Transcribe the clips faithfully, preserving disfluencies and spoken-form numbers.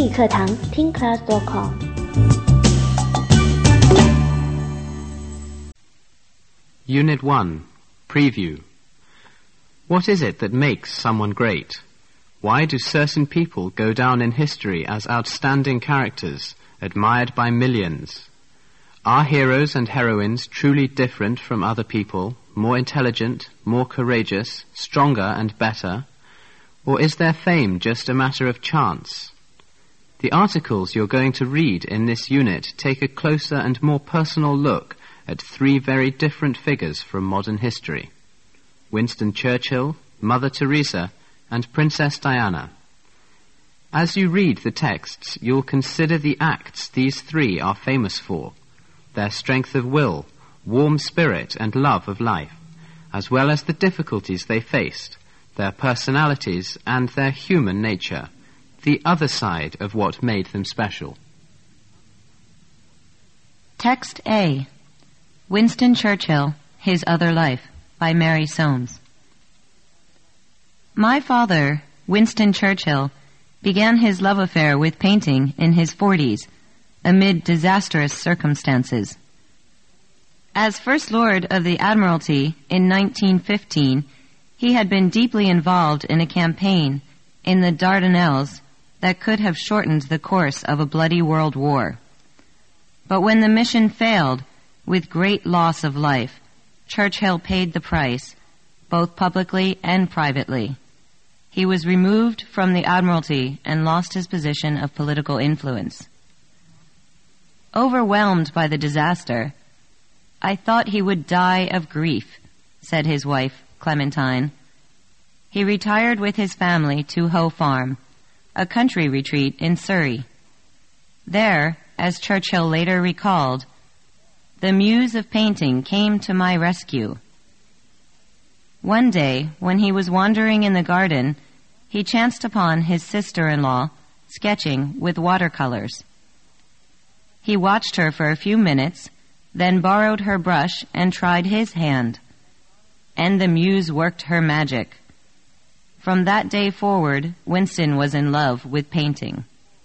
英语课堂听 class dot com。 Unit one, Preview. What is it that makes someone great? Why do certain people go down in history as outstanding characters, admired by millions? Are heroes and heroines truly different from other people, more intelligent, more courageous, stronger and better? Or is their fame just a matter of chance? The articles you're going to read in this unit take a closer and more personal look at three very different figures from modern history: Winston Churchill, Mother Teresa, and Princess Diana. As you read the texts, you'll consider the acts these three are famous for, their strength of will, warm spirit and love of life, as well as the difficulties they faced, their personalities and their human nature, the other side of what made them special. Text A. Winston Churchill, His Other Life, by Mary Soames. My father, Winston Churchill, began his love affair with painting in his forties, amid disastrous circumstances. As First Lord of the Admiralty in nineteen fifteen, he had been deeply involved in a campaign in the Dardanelles that could have shortened the course of a bloody world war. But when the mission failed, with great loss of life, Churchill paid the price, both publicly and privately. He was removed from the Admiralty and lost his position of political influence. Overwhelmed by the disaster, I thought he would die of grief, said his wife, Clementine. He retired with his family to Hoe Farm, a country retreat in Surrey. There, as Churchill later recalled, the muse of painting came to my rescue. One day, when he was wandering in the garden, he chanced upon his sister-in-law sketching with watercolors. He watched her for a few minutes, then borrowed her brush and tried his hand. And the muse worked her magic. From that day forward, Winston was in love with painting.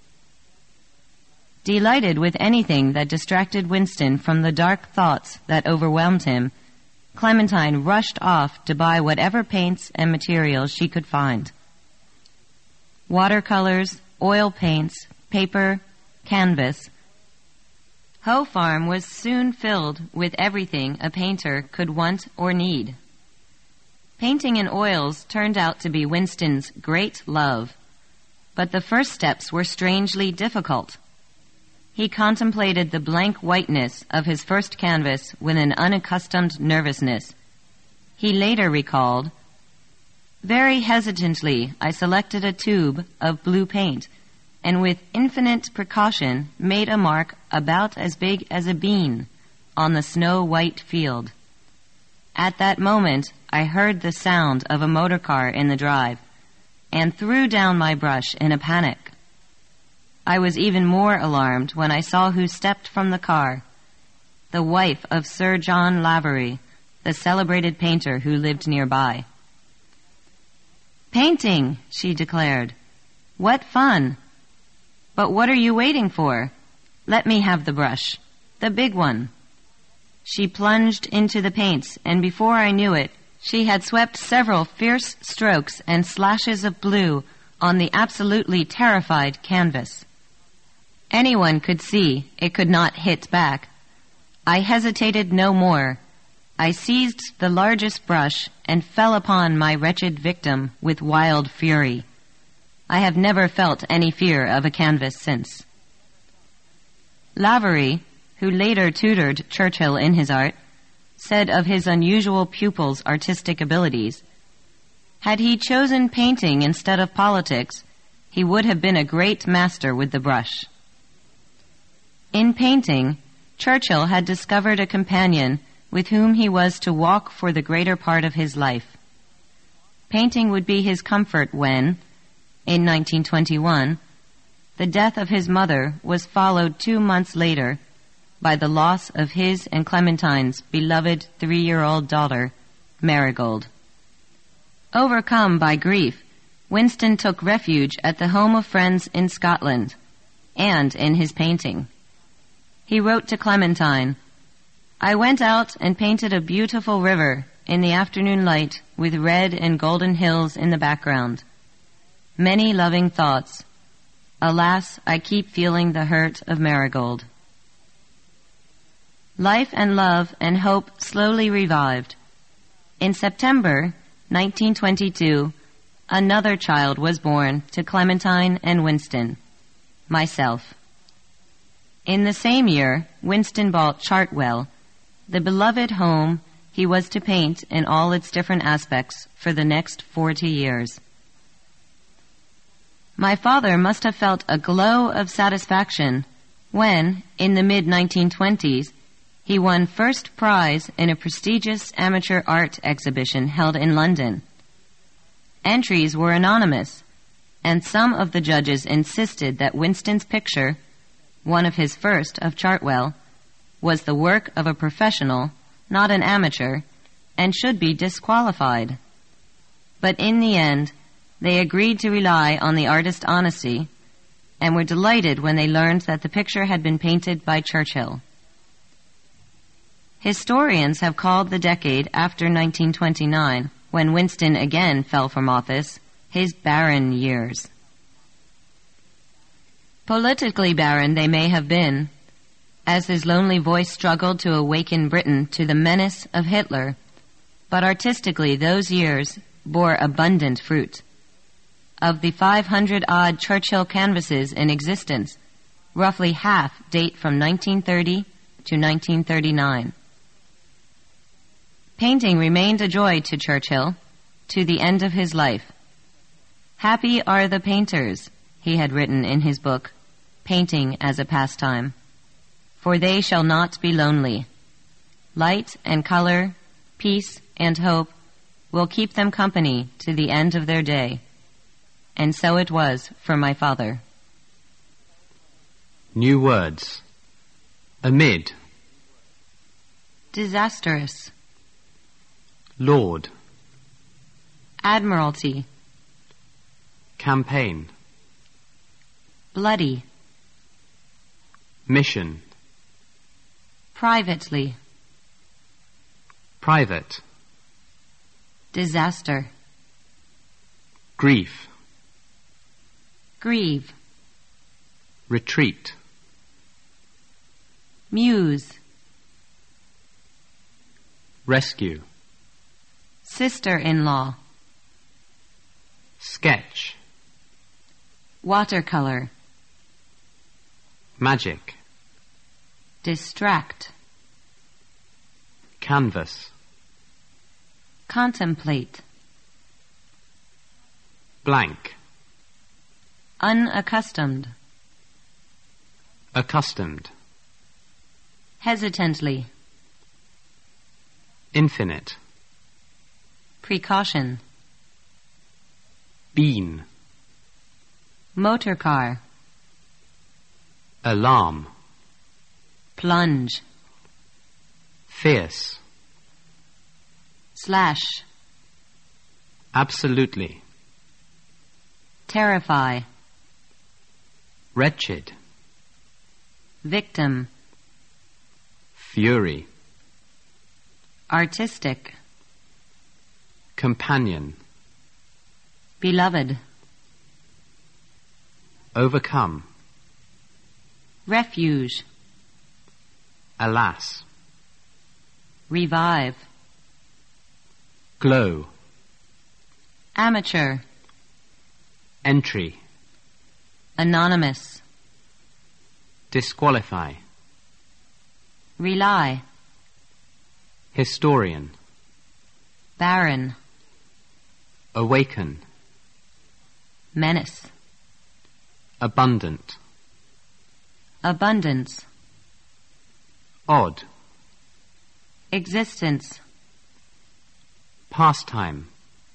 Delighted with anything that distracted Winston from the dark thoughts that overwhelmed him, Clementine rushed off to buy whatever paints and materials she could find. Watercolors, oil paints, paper, canvas. Hoe Farm was soon filled with everything a painter could want or need. Painting in oils turned out to be Winston's great love, but the first steps were strangely difficult. He contemplated the blank whiteness of his first canvas with an unaccustomed nervousness. He later recalled, "Very hesitantly I selected a tube of blue paint, and with infinite precaution made a mark about as big as a bean on the snow-white field. At that moment I heard the sound of a motor car in the drive, and threw down my brush in a panic. I was even more alarmed when I saw who stepped from the car, the wife of Sir John Lavery, the celebrated painter who lived nearby. 'Painting,' she declared. 'What fun! But what are you waiting for? Let me have the brush, the big one.' She plunged into the paints, and before I knew it, she had swept several fierce strokes and slashes of blue on the absolutely terrified canvas. Anyone could see it could not hit back. I hesitated no more. I seized the largest brush and fell upon my wretched victim with wild fury. I have never felt any fear of a canvas since." Lavery, who later tutored Churchill in his art, said of his unusual pupil's artistic abilities, "Had he chosen painting instead of politics, he would have been a great master with the brush." In painting, Churchill had discovered a companion with whom he was to walk for the greater part of his life. Painting would be his comfort when, in nineteen twenty-one, the death of his mother was followed two months later by the loss of his and Clementine's beloved three-year-old daughter, Marigold. Overcome by grief, Winston took refuge at the home of friends in Scotland, and in his painting. He wrote to Clementine, "I went out and painted a beautiful river in the afternoon light with red and golden hills in the background. Many loving thoughts. Alas, I keep feeling the hurt of Marigold." Life and love and hope slowly revived. In September nineteen twenty-two, another child was born to Clementine and Winston, myself. In the same year, Winston bought Chartwell, the beloved home he was to paint in all its different aspects for the next forty years. My father must have felt a glow of satisfaction when, in the mid nineteen twenties, he won first prize in a prestigious amateur art exhibition held in London. Entries were anonymous, and some of the judges insisted that Winston's picture, one of his first of Chartwell, was the work of a professional, not an amateur, and should be disqualified. But in the end, they agreed to rely on the artist's honesty, and were delighted when they learned that the picture had been painted by Churchill. Historians have called the decade after nineteen twenty-nine, when Winston again fell from office, his barren years. Politically barren they may have been, as his lonely voice struggled to awaken Britain to the menace of Hitler, but artistically those years bore abundant fruit. Of the five hundred odd Churchill canvases in existence, roughly half date from nineteen thirty to nineteen thirty-nine. Painting remained a joy to Churchill to the end of his life. "Happy are the painters," he had written in his book, Painting as a Pastime, "for they shall not be lonely. Light and color, peace and hope will keep them company to the end of their day." And so it was for my father. New words. Amid. Disastrous. Lord. Admiralty. Campaign. Bloody. Mission. Privately. Private. Disaster. Grief. Grieve. Retreat. Muse. Rescue. Sister-in-law. Sketch. Watercolor. Magic. Distract. Canvas. Contemplate. Blank. Unaccustomed. Accustomed. Hesitantly. Infinite. Precaution. Bean. Motor car. Alarm. Plunge. Fierce. Slash. Absolutely. Terrify. Wretched. Victim. Fury. Artistic. Companion. Beloved. Overcome. Refuge. Alas. Revive. Glow. Amateur. Entry. Anonymous. Disqualify. Rely. Historian. Barren. Awaken. Menace. Abundant. Abundance. Odd. Existence. Pastime.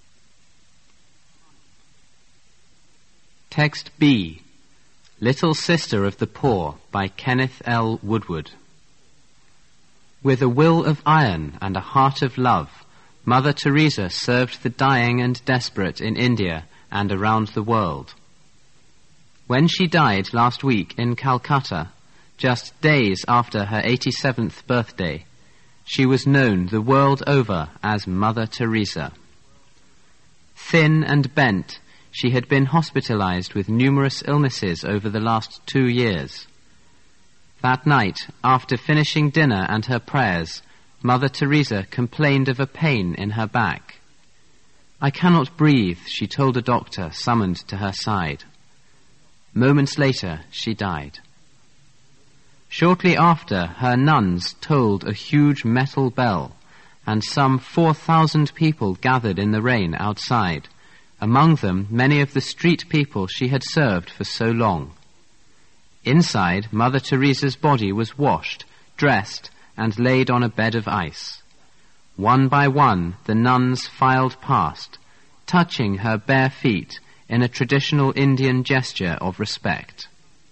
Text B. Little Sister of the Poor by Kenneth L. Woodward. With a will of iron and a heart of love, Mother Teresa served the dying and desperate in India and around the world. When she died last week in Calcutta, just days after her eighty-seventh birthday, she was known the world over as Mother Teresa. Thin and bent, she had been hospitalized with numerous illnesses over the last two years. That night, after finishing dinner and her prayers, Mother Teresa complained of a pain in her back. "I cannot breathe," she told a doctor summoned to her side. Moments later, she died. Shortly after, her nuns tolled a huge metal bell, and some four thousand people gathered in the rain outside, among them many of the street people she had served for so long. Inside, Mother Teresa's body was washed, dressed, and laid on a bed of ice. One by one, the nuns filed past, touching her bare feet in a traditional Indian gesture of respect.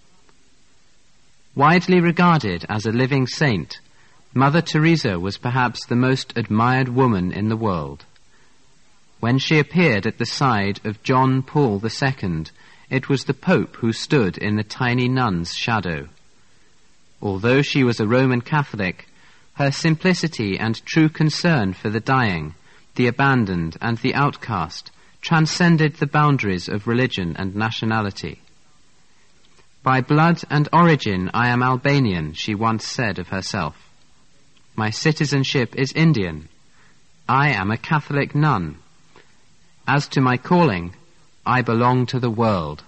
Widely regarded as a living saint, Mother Teresa was perhaps the most admired woman in the world. When she appeared at the side of John Paul the Second, it was the Pope who stood in the tiny nun's shadow. Although she was a Roman Catholic, her simplicity and true concern for the dying, the abandoned, and the outcast transcended the boundaries of religion and nationality. "By blood and origin I am Albanian," she once said of herself. "My citizenship is Indian. I am a Catholic nun. As to my calling, I belong to the world."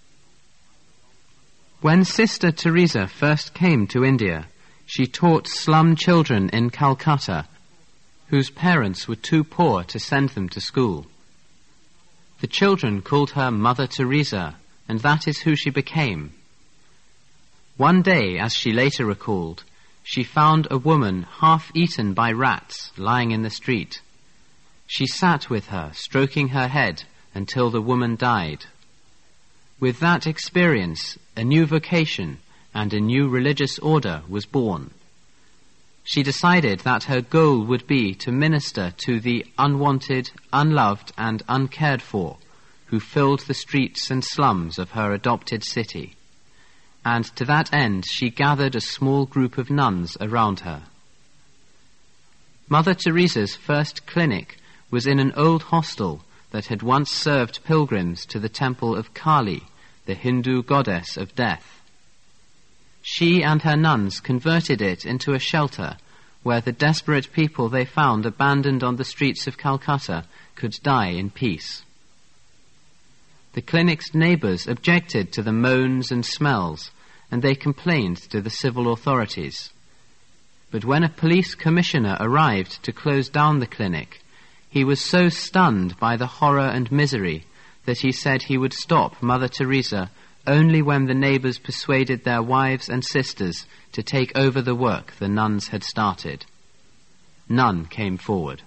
When Sister Teresa first came to India, she taught slum children in Calcutta whose parents were too poor to send them to school. The children called her Mother Teresa, and that is who she became. One day, as she later recalled, she found a woman half eaten by rats lying in the street. She sat with her, stroking her head, until the woman died. With that experience, a new vocation and a new religious order was born. She decided that her goal would be to minister to the unwanted, unloved, and uncared for who filled the streets and slums of her adopted city. And to that end she gathered a small group of nuns around her. Mother Teresa's first clinic was in an old hostel that had once served pilgrims to the temple of Kali, the Hindu goddess of death. She and her nuns converted it into a shelter where the desperate people they found abandoned on the streets of Calcutta could die in peace. The clinic's neighbors objected to the moans and smells, and they complained to the civil authorities. But when a police commissioner arrived to close down the clinic, he was so stunned by the horror and misery that he said he would stop Mother Teresa only when the neighbors persuaded their wives and sisters to take over the work the nuns had started. None came forward.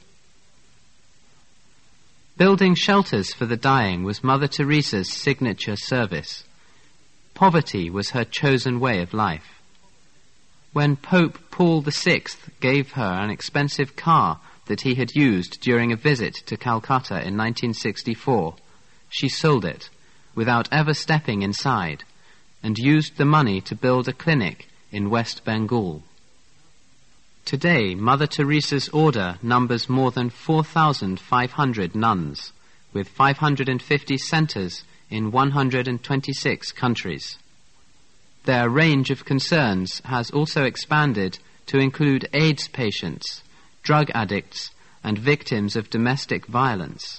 Building shelters for the dying was Mother Teresa's signature service. Poverty was her chosen way of life. When Pope Paul the Sixth gave her an expensive car that he had used during a visit to Calcutta in nineteen sixty-four, she sold it, without ever stepping inside, and used the money to build a clinic in West Bengal. Today, Mother Teresa's order numbers more than four thousand five hundred nuns, with five hundred fifty centers in one hundred twenty-six countries. Their range of concerns has also expanded to include AIDS patients, drug addicts, and victims of domestic violence.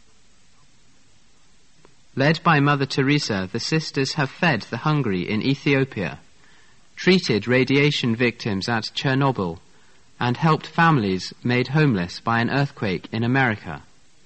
Led by Mother Teresa, the sisters have fed the hungry in Ethiopia, treated radiation victims at Chernobyl, and helped families made homeless by an earthquake in America.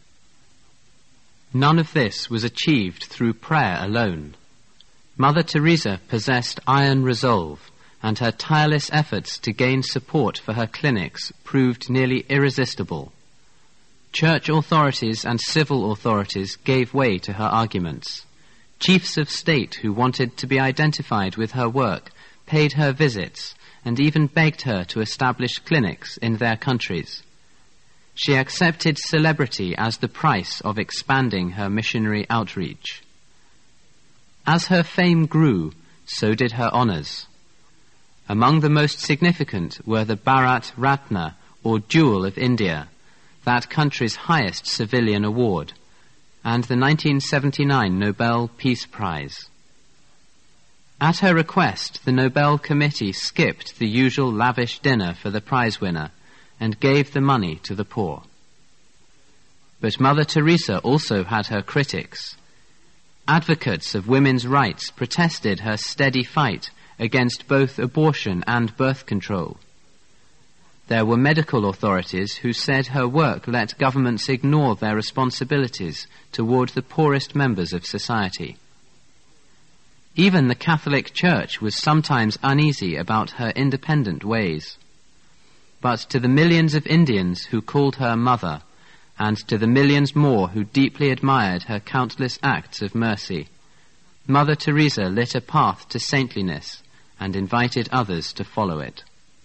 None of this was achieved through prayer alone. Mother Teresa possessed iron resolve, and her tireless efforts to gain support for her clinics proved nearly irresistible. Church authorities and civil authorities gave way to her arguments. Chiefs of state who wanted to be identified with her work paid her visits and even begged her to establish clinics in their countries. She accepted celebrity as the price of expanding her missionary outreach. As her fame grew, so did her honours. Among the most significant were the Bharat Ratna, or Jewel of India, that country's highest civilian award, and the nineteen seventy-nine Nobel Peace Prize. At her request, the Nobel Committee skipped the usual lavish dinner for the prize winner and gave the money to the poor. But Mother Teresa also had her critics. Advocates of women's rights protested her steady fight against both abortion and birth control. There were medical authorities who said her work let governments ignore their responsibilities toward the poorest members of society. Even the Catholic Church was sometimes uneasy about her independent ways. But to the millions of Indians who called her mother, and to the millions more who deeply admired her countless acts of mercy, Mother Teresa lit a path to saintliness and invited others to follow it.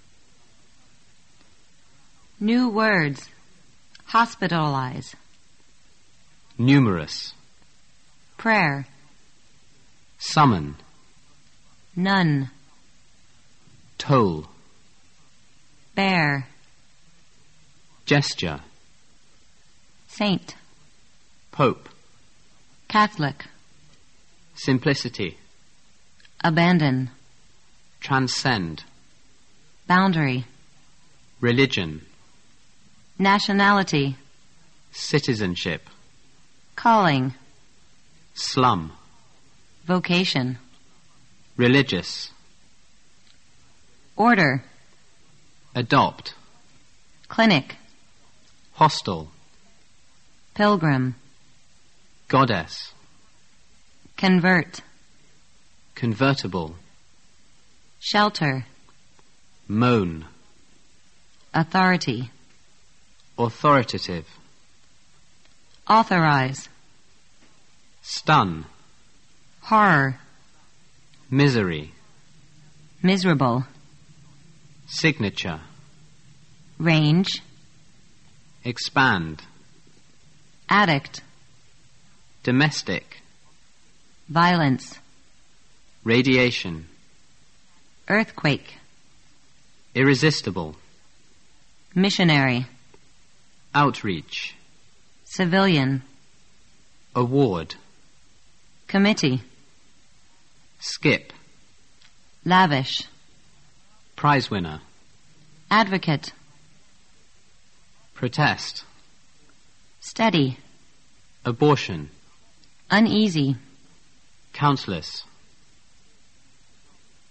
New words. Hospitalize. Numerous. Prayer. Summon. Nun. Toll. Bear. Gesture. Saint. Pope. Catholic. Simplicity. Abandon. Transcend. Boundary. Religion. Nationality. Citizenship. Calling. Slum. Vocation. Religious. Order. Adopt. Clinic. Hostel. Pilgrim. Goddess. Convert. Convertible. Shelter. Moan. Authority. Authoritative. Authorize. Stun. Horror. Misery. Miserable. Signature. Range. Expand. Addict. Domestic. Violence. Radiation. Earthquake. Irresistible. Missionary. Outreach. Civilian. Award. Committee. Skip. Lavish. Prize winner. Advocate. Protest. Steady. Abortion. Uneasy. Countless.